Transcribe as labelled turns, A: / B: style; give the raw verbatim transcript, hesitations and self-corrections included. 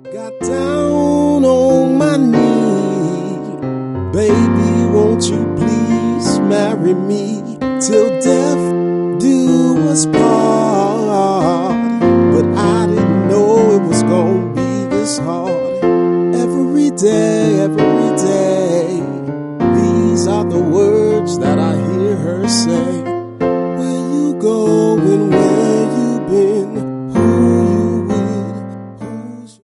A: Got down on my knee, baby, won't you please marry me till death do us part. But I didn't know it was gonna be this hard. Every day, every day, these are the words that I hear her say.